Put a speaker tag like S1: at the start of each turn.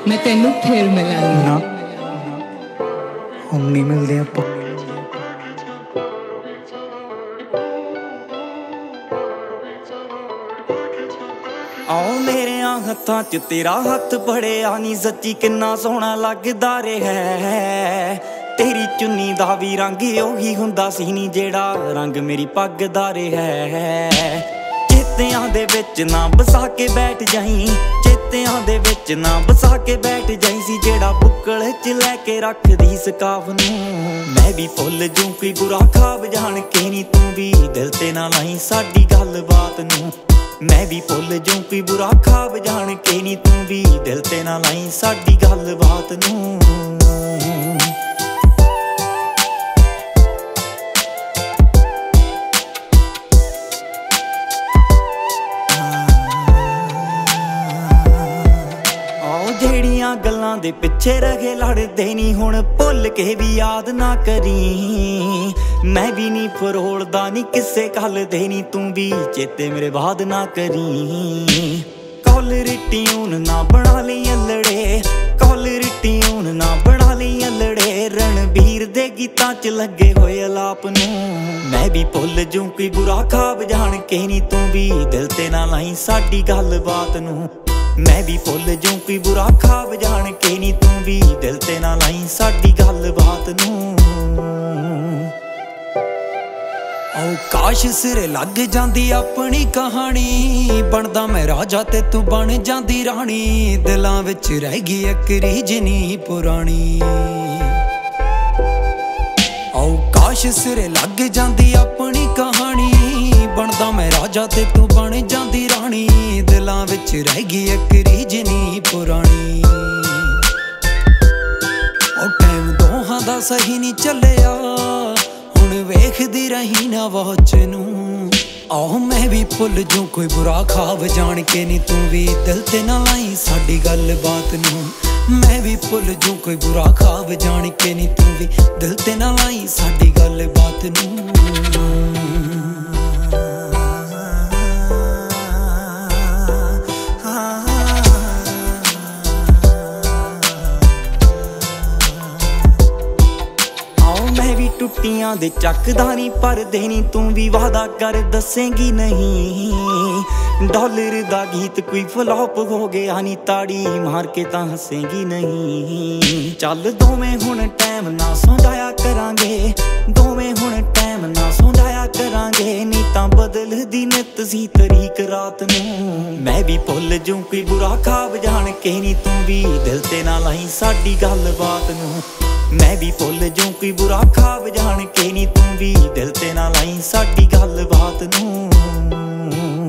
S1: मैं तेनू फिर मिलांगी
S2: ना हम नहीं मिलते ਆਪਾਂ
S3: आओ मेरे हत्थां च तेरा हत्थ बड़िया नी सच्ची किन्ना सोहना लगदा रे है तेरी चुन्नी दा भी रंग ओही हुंदा सी नी जेड़ा रंग मेरी पग दा रे है चेतियां दे विच ना बसा के बैठ जाई चेतियां दे विच ना बसा के बैठ जाई सी जेड़ा बुक्कल च लैके रखदी सकाफ नूं मैं भी भुल जूं कोई बुरा खाब जान के नी तू भी दिल ते ना लाई साडी गल बात नूं मैं भी भुल जूं कोई बुरा खाब जान के नी तू भी दिल ते ना लाई साडी गल बात नूं ਜਿਹੜੀਆਂ ਗੱਲਾਂ ਦੇ ਪਿੱਛੇ ਰਹੇ ਲੜਦੇ ਨਹੀਂ ਹੁਣ ਭੁੱਲ ਕੇ ਵੀ ਯਾਦ ਨਾ ਕਰੀ ਮੈਂ ਵੀ ਨਹੀਂ ਫਰੋਲਦਾ ਨਹੀਂ ਕਿਸੇ ਗੱਲ ਦੇ ਨਹੀਂ ਤੂੰ ਵੀ ਚੇਤੇ ਮੇਰੇ ਬਾਅਦ ਨਾ ਕਰੀ ਕਾਲਰ ਟਿਊਨ ਨਾ ਬਣਾ ਲਈ ਅਲੜੇ ਕਾਲਰ ਟਿਊਨ ਨਾ ਬਣਾ ਲਈ ਅਲੜੇ ਰਣਬੀਰ ਦੇ ਗੀਤਾਂ 'ਚ ਲੱਗੇ ਹੋਏ ਅਲਾਪ ਨੂੰ ਮੈਂ ਵੀ ਭੁੱਲ ਜੂੰ ਕੋਈ ਬੁਰਾ ਖਾਬ ਜਾਣ ਕੇ ਨਹੀਂ ਤੂੰ ਵੀ ਦਿਲ ਤੇ ਨਾ ਲਾਈ ਸਾਡੀ ਗੱਲ ਬਾਤ ਨੂੰ मैं भी भुल जूं कोई बुरा खाब जान के नी तू भी दिल ते ना लाई साडी गल बात नूं ओ काश सिरे लग जांदी अपनी कहानी बनदा मैं राजा ते तू बन जांदी रानी दिलां विच रह गई इक रीझ नी पुरानी ओ काश सिरे लग जांदी अपनी कहानी बनदा मैं राजा ते तू बन जांदी रानी दिलां विच रह गई इक रीझ नी पुरानी ओ टाइम दोहां दा सही नहीं चलिया हुण वेखदी रही ना वॉच नूं आओ मैं भी भुल जूं कोई बुरा खाब जान के नी तू भी दिल ते ना लाई साडी गल बात नूं मैं भी भुल जूं कोई बुरा खाब जान के नी तू भी दिल ते ना लाई साडी गल बात नूं ਟੁੱਟੀਆਂ ਦੇ ਚੱਕਦਾ ਨਹੀਂ ਪਰਦੇ ਨਹੀਂ ਤੂੰ ਵੀ ਵਾਦਾ ਕਰ ਦੱਸੇਂਗੀ ਨਹੀਂ ਡਾਲਰ ਦਾ ਗੀਤ ਕੋਈ ਫਲॉप ਹੋ ਗਿਆ ਨਹੀਂ ਤਾੜੀ ਮਾਰ ਕੇ ਤਾਂ ਹੱਸੇਂਗੀ ਨਹੀਂ ਚੱਲ ਦੋਵੇਂ ਹੁਣ ਟਾਈਮ ਨਾ ਸੌਂ ਜਾਇਆ ਕਰਾਂਗੇ ਦੋਵੇਂ ਹੁਣ ਟਾਈਮ ਨਾ ਸੌਂ ਜਾਇਆ ਕਰਾਂਗੇ ਨਹੀਂ ਤਾਂ ਬਦਲਦੀ ਨਿੱਤ ਸੀ ਤਰੀਕ ਰਾਤ ਨੂੰ ਮੈਂ ਵੀ ਭੁੱਲ ਜੂੰ ਕੋਈ ਬੁਰਾ ਖਾਬ ਜਾਣ ਕੇ ਨਹੀਂ ਤੂੰ ਵੀ ਦਿਲ ਤੇ ਨਾ ਲਾਈ ਸਾਡੀ ਗੱਲ ਬਾਤ ਨੂੰ मैं भी भुल जूं कोई बुरा खाब जान के नी तू भी दिल ते ना लाई साडी गल बात नूं